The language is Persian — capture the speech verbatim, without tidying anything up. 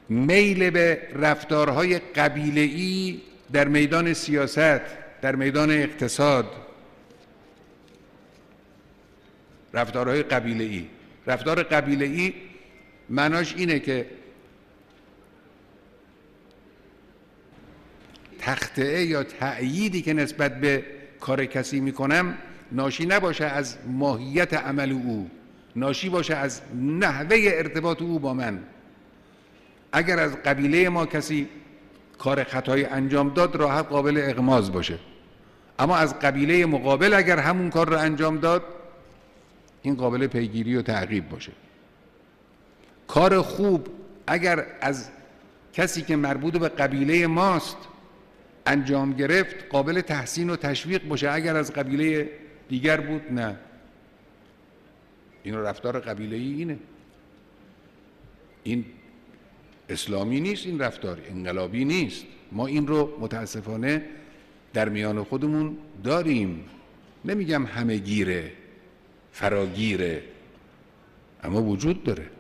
میل به رفتارهای قبیله‌ای در میدان سیاست، در میدان اقتصاد، رفتارهای قبیله‌ای. رفتار قبیله‌ای معناش اینه که تخطئه یا تأییدی که نسبت به کار کسی میکنم ناشی نباشه از ماهیت عمل او، ناشی باشه از نحوه ارتباط او با من. اگر از قبیله ما کسی کار خطایی انجام داد راحت قابل اغماض باشه، اما از قبیله مقابل اگر همون کار رو انجام داد این قابل پیگیری و تعقیب باشه. کار خوب اگر از کسی که مربوط به قبیله ماست انجام گرفت قابل تحسین و تشویق باشه، اگر از قبیله دیگر بود نه. این رفتار قبیله‌ای اینه. این اسلامی نیست، این رفتار انقلابی نیست. ما این رو متاسفانه در میان خودمون داریم. نمیگم همه گیره، فراگیره، اما وجود داره.